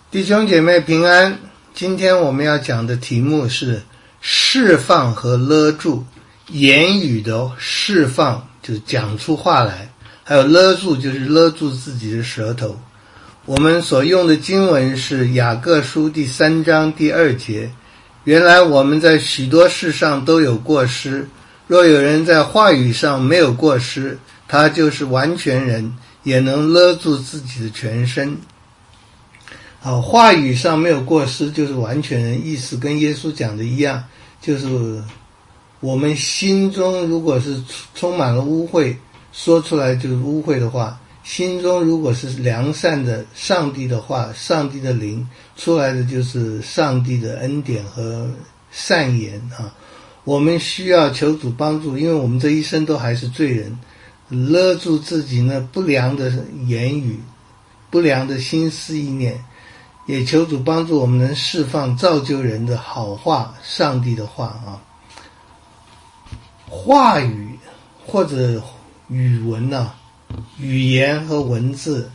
弟兄姐妹平安，今天我们要讲的题目是释放和勒住。言语的释放就是讲出话来，还有勒住就是勒住自己的舌头。我们所用的经文是雅各书第3章第2节，原来我们在许多事上都有过失，若有人在话语上没有过失，他就是完全人，也能勒住自己的全身。好，话语上没有过失就是完全人，意思跟耶稣讲的一样，就是我们心中如果是充满了污秽，说出来就是污秽的话，心中如果是良善的上帝的话，上帝的灵出来的就是上帝的恩典和善言啊。我们需要求主帮助，因为我们这一生都还是罪人，勒住自己那不良的言语，不良的心思意念，也求主帮助我们能释放造就人的好话，上帝的话啊。话语或者语文语言和文字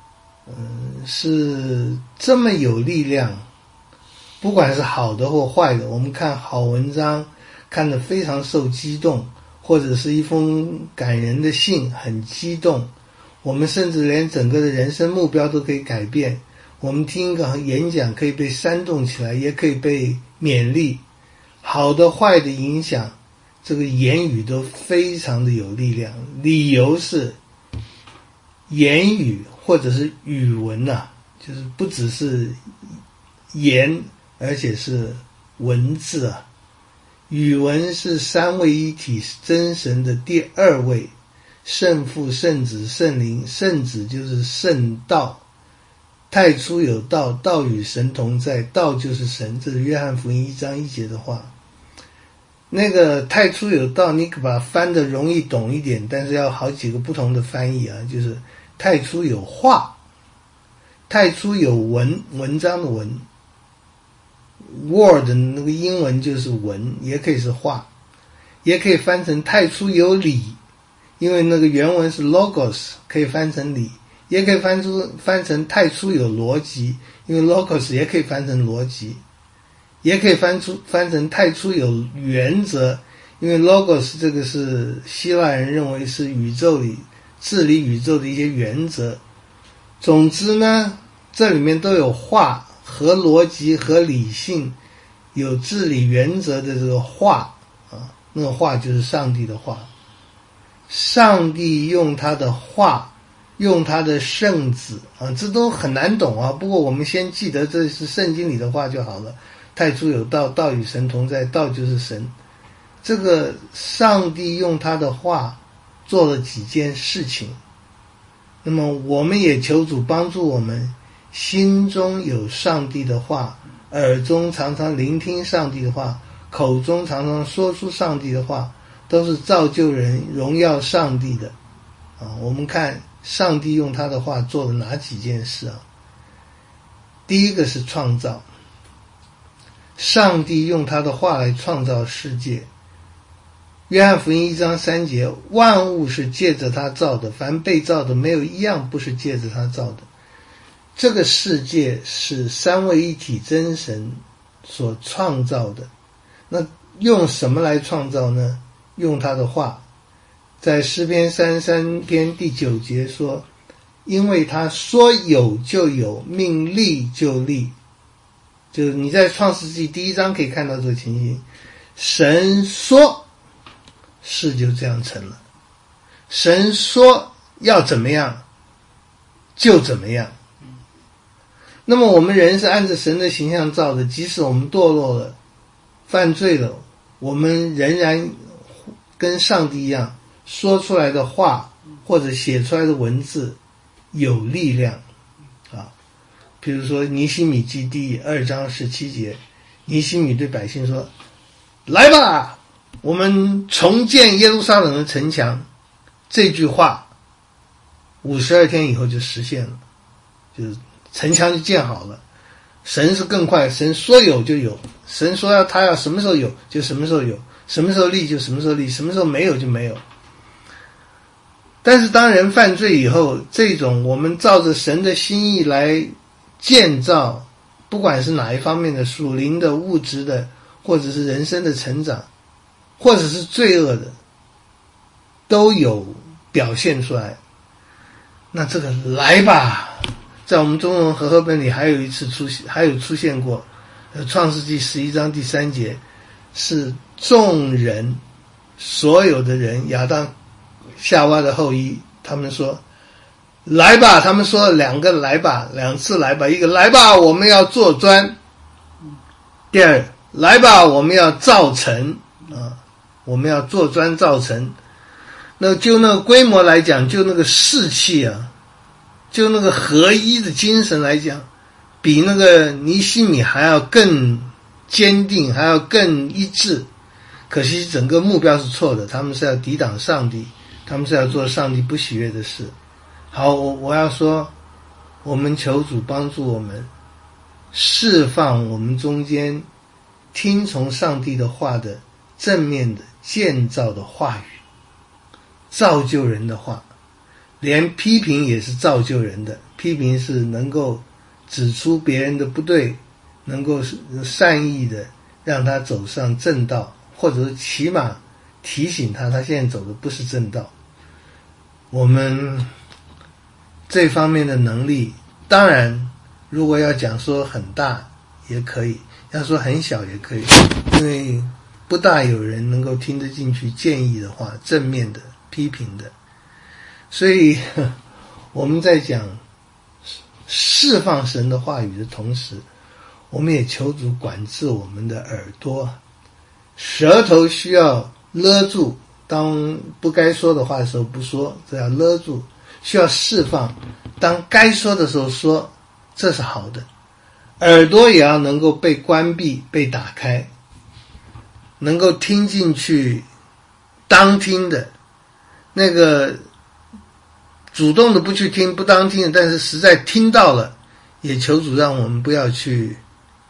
是这么有力量，不管是好的或坏的。我们看好文章看得非常受激动，或者是一封感人的信很激动，我们甚至连整个的人生目标都可以改变。我们听一个演讲可以被煽动起来，也可以被勉励。好的坏的影响，这个言语都非常的有力量。理由是言语或者是语文就是不只是言，而且是文字语文是三位一体真神的第2位，圣父圣子圣灵，圣子就是圣道，太初有道，道与神同在，道就是神，这是约翰福音1章1节的话。那个太初有道，你可把它翻得容易懂一点，但是要好几个不同的翻译就是太初有话，太初有文，文章的文， word 那个英文就是文，也可以是话，也可以翻成太初有理，因为那个原文是 logos， 可以翻成理，也可以翻成太初有逻辑，因为 logos 也可以翻成逻辑，也可以翻成太初有原则，因为 logos 这个是希腊人认为是宇宙里治理宇宙的一些原则。总之呢，这里面都有话和逻辑和理性，有治理原则的这个话那个话就是上帝的话。上帝用他的话，用他的圣子这都很难懂不过我们先记得这是圣经里的话就好了。太初有道，道与神同在，道就是神。这个上帝用他的话做了几件事情，那么我们也求主帮助我们，心中有上帝的话，耳中常常聆听上帝的话，口中常常说出上帝的话，都是造就人荣耀上帝的我们看上帝用他的话做了哪几件事第一个是创造，上帝用他的话来创造世界。约翰福音1章3节，万物是借着他造的，凡被造的没有一样不是借着他造的。这个世界是三位一体真神所创造的。那用什么来创造呢？用他的话。在诗篇33篇第9节说，因为他说有就有，命立就立。就是你在创世纪第1章可以看到这个情形，神说事就这样成了，神说要怎么样就怎么样。那么我们人是按着神的形象造的，即使我们堕落了犯罪了，我们仍然跟上帝一样，说出来的话或者写出来的文字有力量比如说尼希米记第2章17节，尼希米对百姓说，来吧，我们重建耶路撒冷的城墙。这句话52天以后就实现了，就是城墙就建好了。神是更快，神说有就有，神说他要什么时候有就什么时候有，什么时候立就什么时候立，什么时候没有就没有。但是当人犯罪以后，这种我们照着神的心意来建造不管是哪一方面的，属灵的、物质的，或者是人生的成长，或者是罪恶的，都有表现出来。那这个来吧，在我们中文和合本里还有出现过，创世纪11章第3节，是众人，所有的人，亚当夏娃的后裔，他们说来吧，他们说2个来吧，2次来吧，一个来吧我们要做砖，第二来吧我们要造城我们要做砖造城。那就那个规模来讲，就那个士气啊，就那个合一的精神来讲，比那个尼希米还要更坚定，还要更一致。可惜整个目标是错的，他们是要抵挡上帝，他们是要做上帝不喜悦的事。好，我要说，我们求主帮助我们释放我们中间听从上帝的话的正面的建造的话语，造就人的话。连批评也是造就人的，批评是能够指出别人的不对，能够善意的让他走上正道，或者是起码提醒他现在走的不是正道。我们这方面的能力，当然如果要讲说很大也可以，要说很小也可以，因为不大有人能够听得进去建议的话，正面的批评的。所以我们在讲释放神的话语的同时，我们也求主管制我们的耳朵，舌头需要勒住，当不该说的话的时候不说，这要勒住，需要释放，当该说的时候说，这是好的。耳朵也要能够被关闭，被打开，能够听进去，当听的，那个主动的不去听，不当听的，但是实在听到了，也求主让我们不要去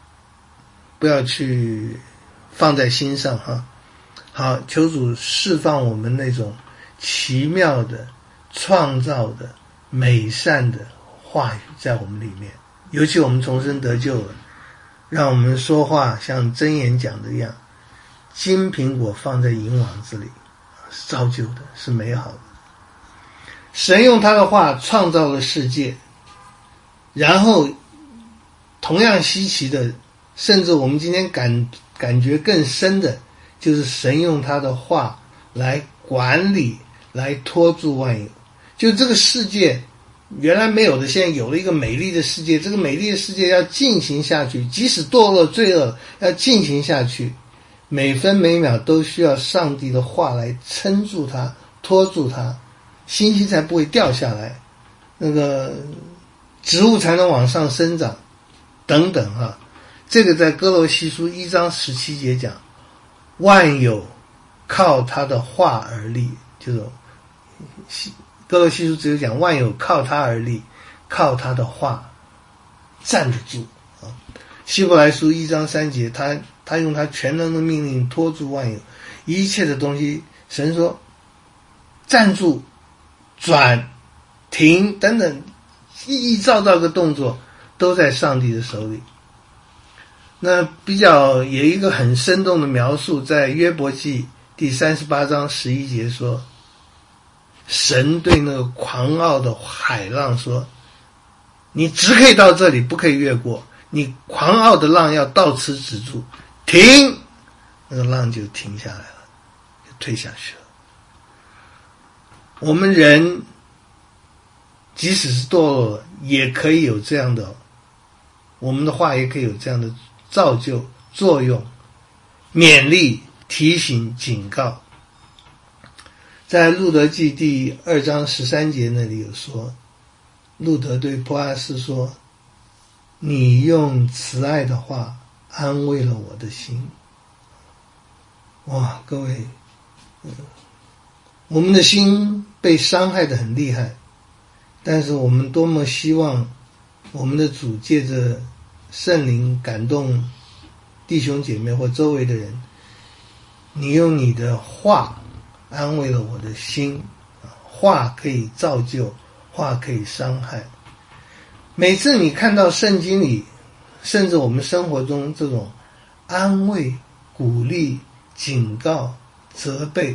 放在心上哈。好，求主释放我们那种奇妙的、创造的、美善的话语在我们里面，尤其我们重生得救了，让我们说话像箴言讲的一样，金苹果放在银网子里，是造就的，是美好的。神用他的话创造了世界，然后同样稀奇的，甚至我们今天感觉更深的，就是神用他的话来管理，来托住万有。就这个世界原来没有的，现在有了一个美丽的世界，这个美丽的世界要进行下去，即使堕落罪恶要进行下去，每分每秒都需要上帝的话来撑住它，托住它，星星才不会掉下来，那个植物才能往上生长等等哈。这个在哥罗西书1章17节讲，万有靠他的话而立，就是哥罗西书只有讲万有靠他而立，靠他的话站得住啊。希伯来书1章3节，他用他全能的命令托住万有，一切的东西，神说站住、转、停等等，一兆个动作都在上帝的手里。那比较有一个很生动的描述，在约伯记第38章11节说，神对那个狂傲的海浪说，你只可以到这里，不可以越过，你狂傲的浪要到此止住，停，那个浪就停下来了，就退下去了。我们人即使是堕落了，也可以有这样的，我们的话也可以有这样的造就作用，勉励、提醒、警告。在路德记第2章13节那里有说，路德对波阿斯说，你用慈爱的话安慰了我的心。哇，各位，我们的心被伤害得很厉害，但是我们多么希望我们的主借着圣灵感动弟兄姐妹或周围的人，你用你的话安慰了我的心。话可以造就，话可以伤害。每次你看到圣经里甚至我们生活中这种安慰、鼓励、警告、责备，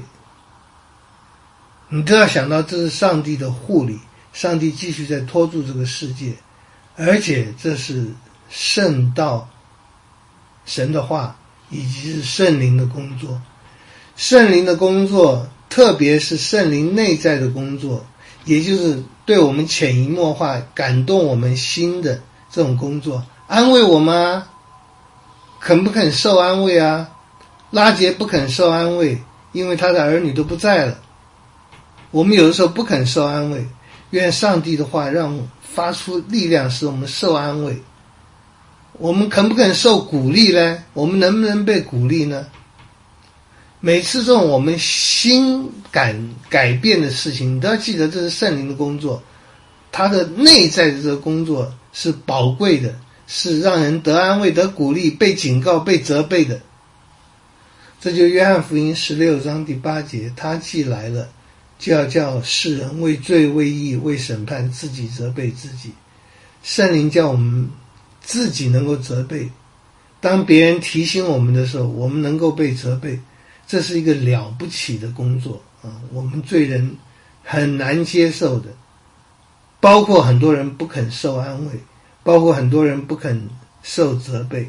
你都要想到这是上帝的护理，上帝继续在托住这个世界，而且这是圣道、神的话以及是圣灵的工作。圣灵的工作，特别是圣灵内在的工作，也就是对我们潜移默化感动我们心的这种工作，安慰我们啊，肯不肯受安慰啊？拉结不肯受安慰，因为他的儿女都不在了。我们有的时候不肯受安慰，愿上帝的话让我们发出力量，使我们受安慰。我们肯不肯受鼓励呢？我们能不能被鼓励呢？每次这种我们心感改变的事情，你都要记得这是圣灵的工作，他的内在的这个工作是宝贵的，是让人得安慰、得鼓励、被警告、被责备的。这就约翰福音16章第8节，他既来了，就要叫世人为罪、为义、为审判自己责备自己。圣灵叫我们自己能够责备，当别人提醒我们的时候，我们能够被责备，这是一个了不起的工作啊！我们罪人很难接受的，包括很多人不肯受安慰，包括很多人不肯受责备。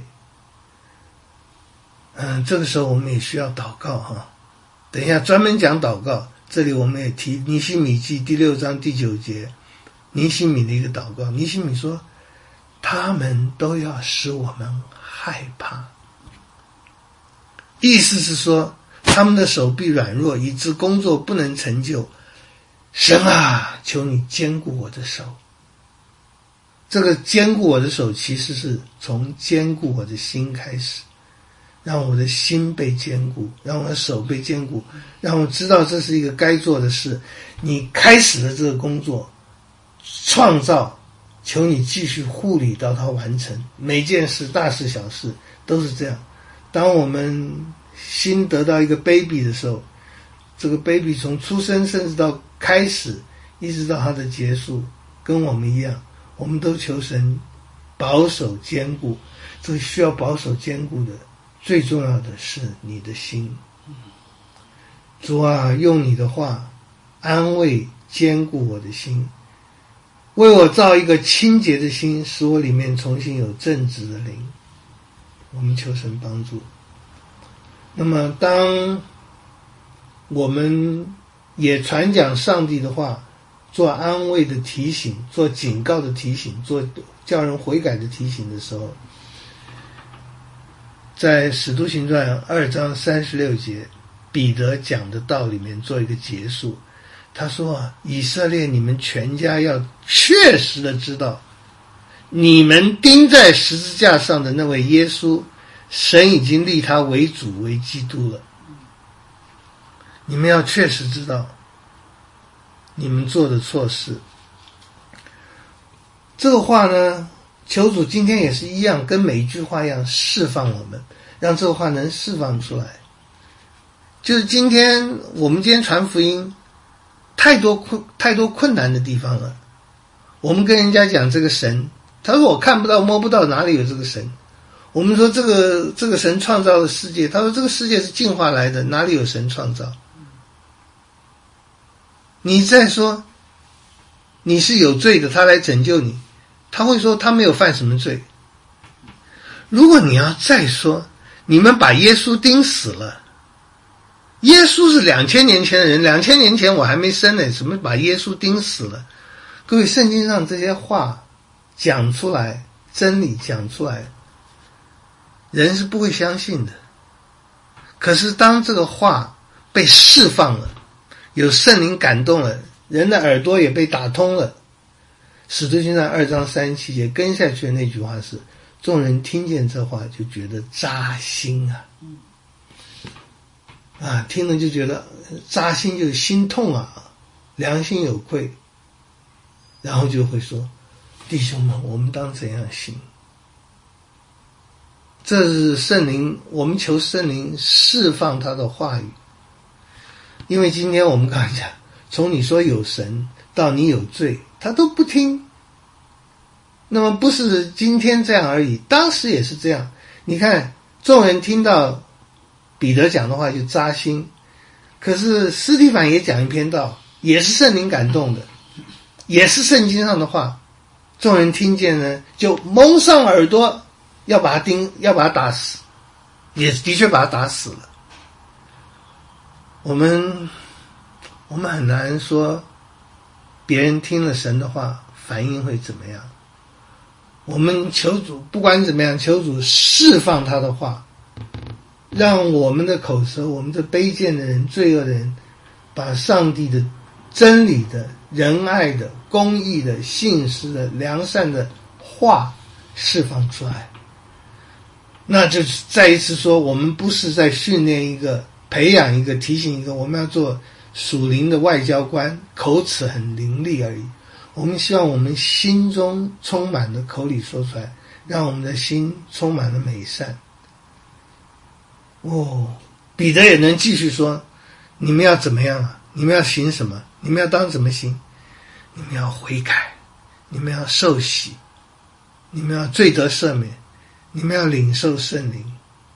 这个时候我们也需要祷告哈。等一下专门讲祷告，这里我们也提尼希米记第6章第9节，尼希米的一个祷告。尼希米说，他们都要使我们害怕，意思是说他们的手臂软弱，以致工作不能成就。神啊，求你坚固我的手。这个坚固我的手其实是从坚固我的心开始，让我的心被坚固，让我的手被坚固，让我知道这是一个该做的事。你开始的这个工作创造，求你继续护理到它完成。每件事大事小事都是这样。当我们心得到一个 baby 的时候，这个 baby 从出生甚至到开始一直到它的结束，跟我们一样，我们都求神保守坚固。这个需要保守坚固的最重要的是你的心。主啊，用你的话安慰坚固我的心，为我造一个清洁的心，使我里面重新有正直的灵。我们求神帮助。那么当我们也传讲上帝的话，做安慰的提醒，做警告的提醒，做叫人悔改的提醒的时候，在使徒行传2章36节，彼得讲的道里面做一个结束。他说，以色列你们全家要确实的知道，你们钉在十字架上的那位耶稣，神已经立他为主为基督了。你们要确实知道你们做的错事。这个话呢，求主今天也是一样，跟每一句话一样释放我们，让这个话能释放出来。就是我们今天传福音太多困难的地方了。我们跟人家讲这个神，他说我看不到摸不到，哪里有这个神？我们说这个神创造了世界，他说这个世界是进化来的，哪里有神创造？你再说你是有罪的，他来拯救你，他会说他没有犯什么罪。如果你要再说你们把耶稣钉死了，耶稣是2000年前的人，2000年前我还没生呢，怎么把耶稣钉死了？各位，圣经上这些话讲出来，真理讲出来，人是不会相信的。可是当这个话被释放了，有圣灵感动了，人的耳朵也被打通了。使徒行传2章37节跟下去的那句话是，众人听见这话就觉得扎心啊，听了就觉得扎心，就是心痛啊，良心有愧，然后就会说，弟兄们，我们当怎样行？这是圣灵，我们求圣灵释放他的话语。因为今天我们刚才讲，从你说有神到你有罪，他都不听。 那么不是今天这样而已，当时也是这样。你看，众人听到彼得讲的话就扎心，可是司提反也讲一篇道，也是圣灵感动的，也是圣经上的话，众人听见呢就蒙上耳朵，要把他打死，也的确把他打死了。我们很难说别人听了神的话反应会怎么样。我们求主不管怎么样，求主释放他的话，让我们的口舌，我们这卑贱的人、罪恶的人，把上帝的真理的、仁爱的、公义的、信实的、良善的话释放出来。那就再一次说，我们不是在训练一个、培养一个、提醒一个，我们要做属灵的外交官，口齿很伶俐而已。我们希望我们心中充满了口里说出来，让我们的心充满了美善。彼得也能继续说，你们要怎么样啊？你们要行什么？你们要当怎么行？你们要悔改，你们要受洗，你们要罪得赦免，你们要领受圣灵。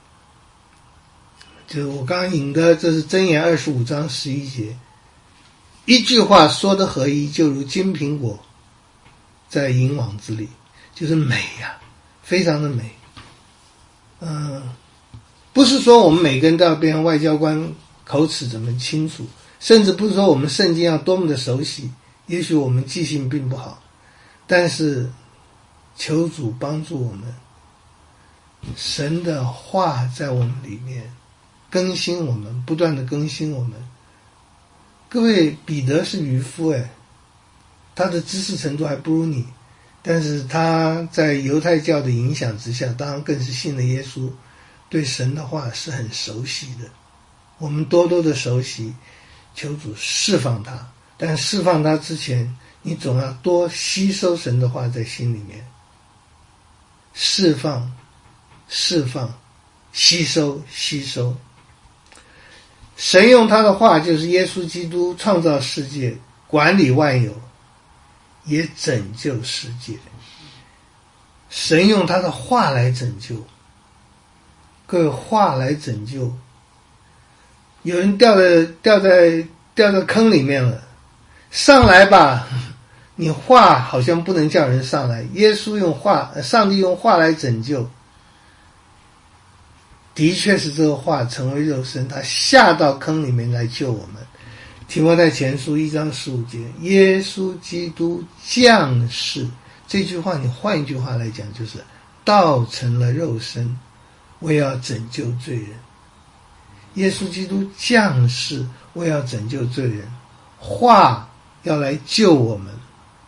就我刚刚引的，这是箴言25章11节，一句话说得合一，就如金苹果在银网子里，就是美呀，非常的美。不是说我们每个人都要变成外交官，口齿怎么清楚，甚至不是说我们圣经要多么的熟悉，也许我们记性并不好，但是求主帮助我们，神的话在我们里面更新我们，不断的更新我们。各位，彼得是渔夫他的知识程度还不如你，但是他在犹太教的影响之下，当然更是信了耶稣，对神的话是很熟悉的。我们多多的熟悉，求主释放他，但释放他之前，你总要多吸收神的话在心里面，释放，吸收。神用他的话，就是耶稣基督创造世界，管理万有，也拯救世界。神用他的话来拯救，各位，话来拯救。有人掉到坑里面了，上来吧，你话好像不能叫人上来。耶稣用话，上帝用话来拯救，的确是这个话成为肉身，他下到坑里面来救我们。提摩太前书1章15节，耶稣基督降世，这句话你换一句话来讲，就是道成了肉身，为要拯救罪人。耶稣基督降世，为要拯救罪人，话要来救我们。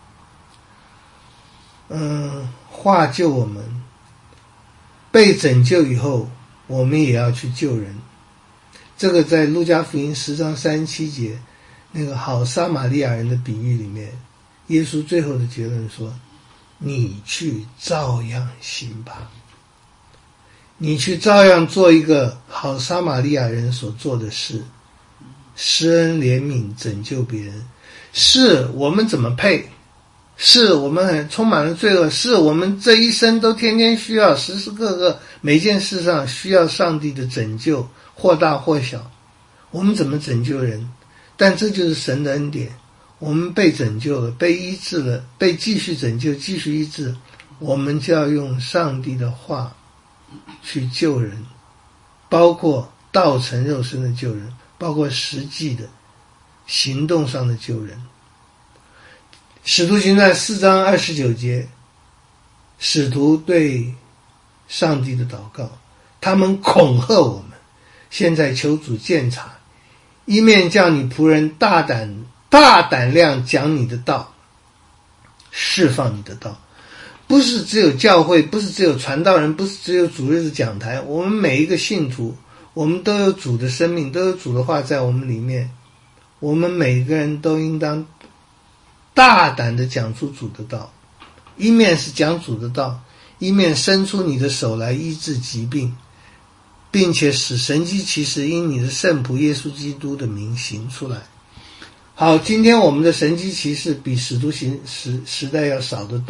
话救我们，被拯救以后，我们也要去救人。这个在路加福音10章37节那个好撒玛利亚人的比喻里面，耶稣最后的结论说，你去照样行吧，你去照样做一个好撒玛利亚人所做的事，施恩怜悯，拯救别人。是我们怎么配，是我们很充满了罪恶，是我们这一生都天天需要，时时刻刻每件事上需要上帝的拯救，或大或小。我们怎么拯救人？但这就是神的恩典，我们被拯救了，被医治了，被继续拯救，继续医治，我们就要用上帝的话去救人，包括道成肉身的救人，包括实际的行动上的救人。使徒行传4章29节，使徒对上帝的祷告，他们恐吓我们，现在求主鉴察，一面叫你仆人大胆量讲你的道，释放你的道。不是只有教会，不是只有传道人，不是只有主日的讲台，我们每一个信徒，我们都有主的生命，都有主的话在我们里面，我们每个人都应当大胆地讲出主的道，一面是讲主的道，一面伸出你的手来医治疾病，并且使神迹奇事因你的圣仆耶稣基督的名行出来。好，今天我们的神迹奇事比使徒时代要少得多，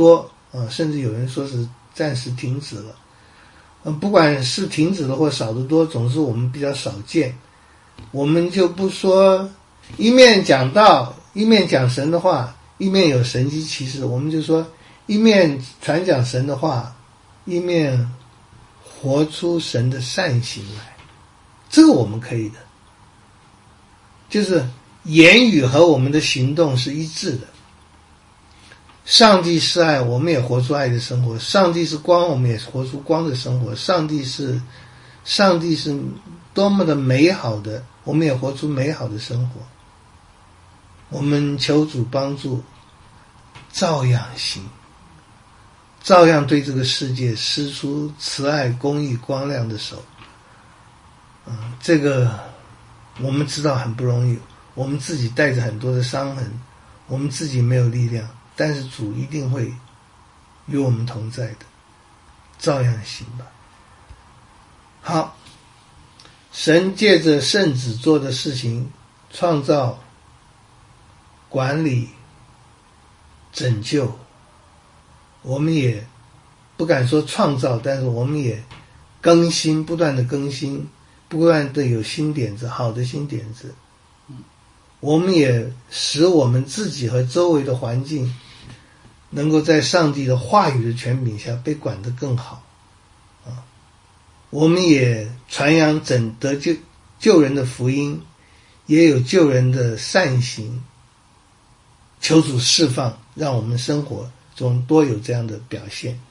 甚至有人说是暂时停止了。不管是停止了或少得多，总是我们比较少见。我们就不说一面讲道，一面讲神的话，一面有神迹奇事，我们就说一面传讲神的话，一面活出神的善行来，这个我们可以的，就是言语和我们的行动是一致的。上帝是爱，我们也活出爱的生活；上帝是光，我们也活出光的生活；上帝是多么的美好的，我们也活出美好的生活。我们求主帮助，照样行，照样对这个世界施出慈爱、公义、光亮的手。这个我们知道很不容易，我们自己带着很多的伤痕，我们自己没有力量，但是主一定会与我们同在的，照样行吧。好，神借着圣子做的事情，创造、管理、拯救，我们也不敢说创造，但是我们也更新，不断的更新，不断的有新点子，好的新点子。我们也使我们自己和周围的环境能够在上帝的话语的权柄下被管得更好。我们也传扬得救人的福音，也有救人的善行，求主释放，让我们生活中多有这样的表现。